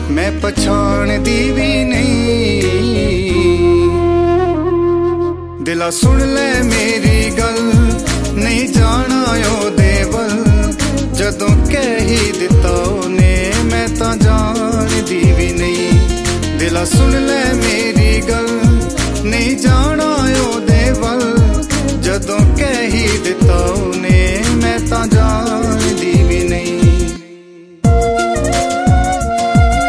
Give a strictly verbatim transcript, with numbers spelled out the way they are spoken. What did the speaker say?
मैं पछाणदी भी नहीं। दिला सुन ले मेरी गल, नहीं जाना ओदे वल, जदों कह ही दिता ओने मैं तां जानदी भी नहीं। दिला सुन ले मेरी गल, नहीं जाना ओदे वल, जदों कह ही दिता ओने मैं तां